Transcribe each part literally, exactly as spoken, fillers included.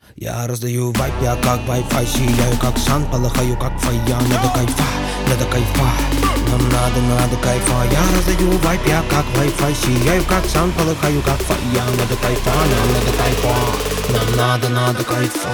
Я раздаю вайп, я как Wi-Fi, сияю как сан, полыхаю как фая. Надо кайфа, надо кайфа, нам надо, надо кайфа. Я раздаю вайп, я как Wi-Fi, сияю как сан, полыхаю как фая. Надо кайфа, нам надо кайфа, нам надо, надо кайфа.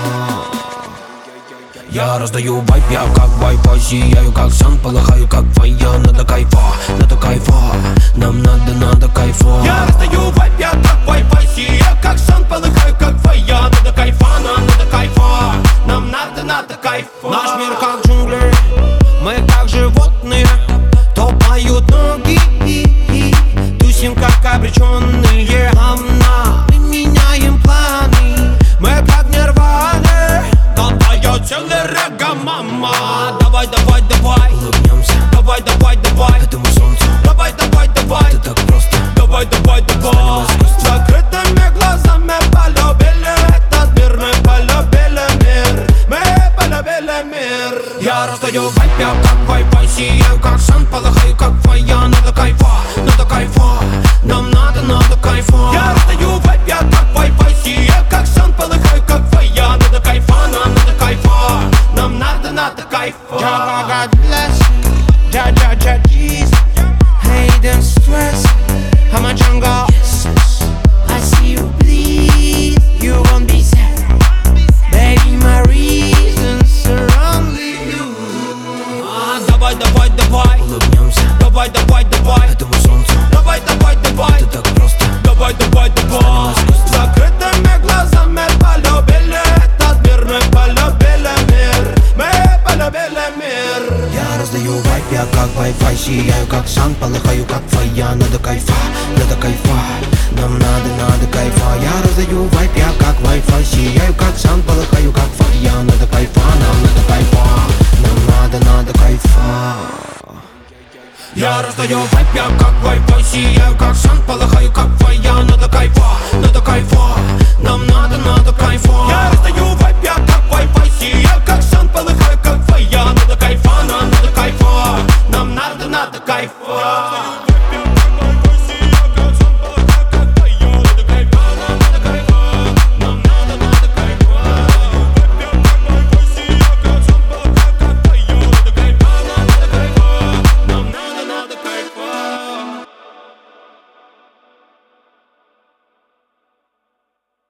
Я раздаю вайп, я как Wi-Fi, сияю как сан, полыхаю как фая. Надо кайфа, надо кайфа, нам надо, надо кайфа. Я раздаю вайп, я как Wi-Fi, сияю как сан, полыхаю как фая. Надо кайфа, нам надо кайфа, нам надо, надо кайфа. Наш мир как джунгли, мы как животные, топают ноги, тусим как обреченные. Говна, мы меняем планы, мы как нирваны. Катает целый река, мама. Давай, давай, давай, Улыбнемся, давай, давай, давай, этому солнцу. давай, давай, давай, Это так просто. давай, давай, давай. Закрытыми глазами полюбили этот мир, мы полюбили мир, мы полюбили мир. Я раздаю вайп, я как Wi-Fi, сияю как сан, полыхаю как фая. Надо кайфа, надо кайфа, нам надо, надо кайфа. Я раздаю вайп, я как Wi-Fi, сияю как сан, полыхаю как фая. Надо кайфа, нам надо кайфа, нам надо, надо кайфа. God bless you, ja ja ja Jesus. Hate and stress, I'm a jungle. I see you bleed, you won't be sad. Baby, my reasons are only you. А, давай, давай, давай, Улыбнемся, давай, давай, давай, этому солнцу. давай, давай, давай, Это так просто. давай, давай, давай. Закрытыми глазами полюбили этот мир, мы полюбили мир, мы полюбили мир. Я раздаю вайп, я как Wi-Fi, сияю как сан, полыхаю как фая. Надо кайфа, надо кайфа, нам надо, надо кайфа. Я раздаю вайп, я как Wi-Fi, сияю как сан, полыхаю как фая. Надо кайфа, нам надо кайфа, нам надо, надо кайфа. Я раздаю вайп, я как Wi-Fi, сияю как сан, полыхаю как фая. Надо кайфа, надо кайфа, нам надо, надо кайфа. Я раздаю вайп, я как Wi-Fi, сияю как сан, полыхаю как фая. Надо кайфа, нам надо кайфа, нам надо, надо кайфа.